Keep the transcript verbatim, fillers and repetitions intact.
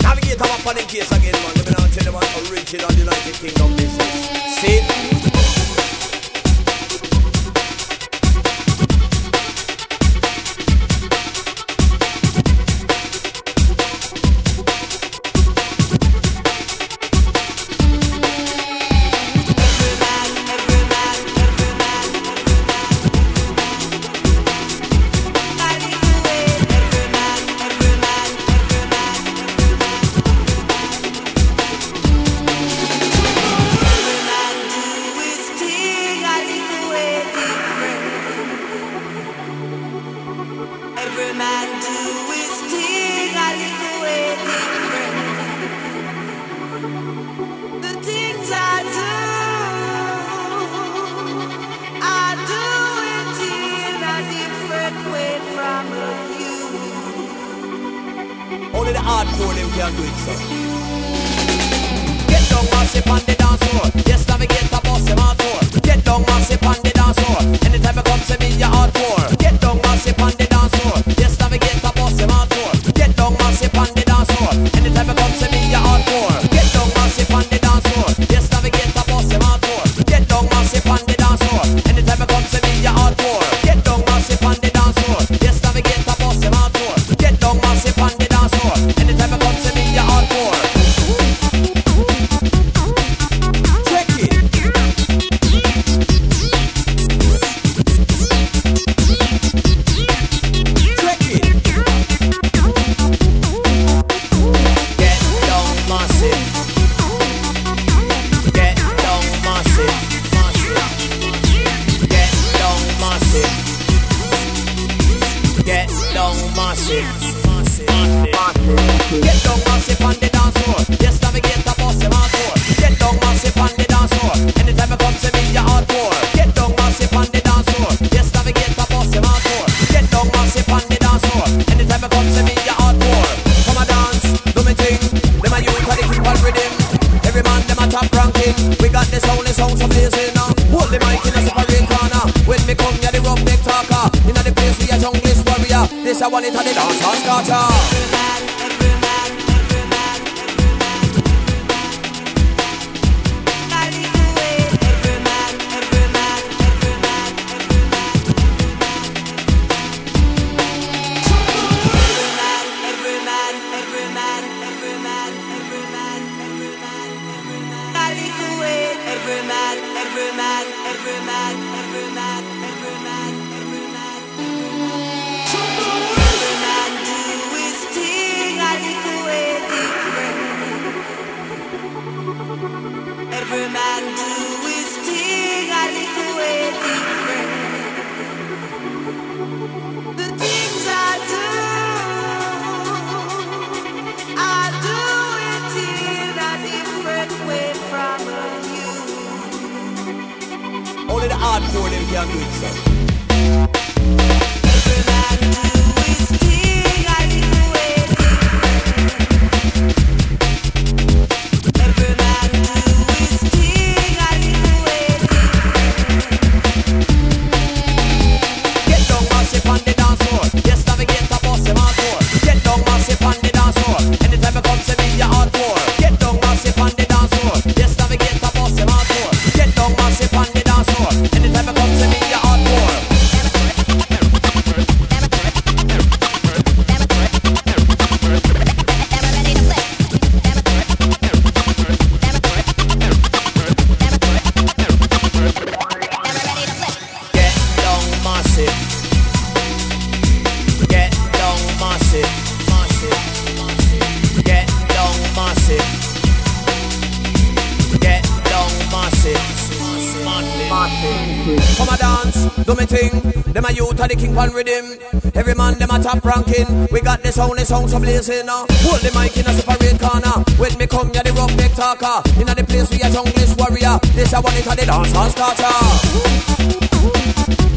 Navigate them up on the case again, man. Let me now tell you about original United Kingdom business. See? Only the hardcore them can do it, so. Get down massive on the dance floor. Yes, navigate the boss them hardcore. Get down massive on the dance floor. Anytime I come to me, you're hardcore. Get down massive on the dance floor. Yes, navigate the boss them hardcore. Get down massive on the dance floor. Anytime I come to me, you're hardcore. Get down massive on the dance floor. Yes, navigate the boss them hardcore. Get down massive on the dance floor. Anytime I come to me, you're hardcore. Get down massive on the dance floor. Yes, navigate the boss them hardcore. Get down massive on the dance floor. Anytime I come to me, you're hardcore. Check it. Check it. Get down massive. Get down massive. Get down massive. Get down massive. Get down massive on the dance floor. Yes, navigate the boss them hardcore. Get down massive on the dance floor. Anytime I come to me, you're hardcore. Get down massive on the dance floor. Yes, navigate the boss them hardcore. Get down massive on the dance floor. Anytime I come to me, you're hardcore. Come a dance, do me thing. Them a youth and the keep on rhythm. Every man them a top ranking. We got this only sound so blazing now. Hold the mic in a separate corner. When me come, you're the rough neck talker. Inna the place we a junglist warrior. This a one it a the dance hall starter. Every man do his thing, I little way different. The things I do, I do it in a different way from you. Only the hardcore them can do it, so. Every man do his thing, I little way different. Every man do his thing, I little way different. Get down massive on the dance floor. Yes, navigate the boss them hardcore. Get down massive on the dance floor. Anytime I come to me, you're hardcore. Get down massive on the dance floor. Yes, navigate the boss them hardcore. Get down massive on the dance floor. Anytime I come to me, you're hardcore. Get down massive. Get down massive. Massive. Get down massive. Get down massive. Massive. Come a dance, do me thing. Them a youth of the king pan rhythm. Every man them a top ranking. We got the sound, the sound so blazing now. Hold the mic in a separate corner. When me come, you're the rough neck talker. Inna the place we a junglist warrior. This a one it a the dance hall starter.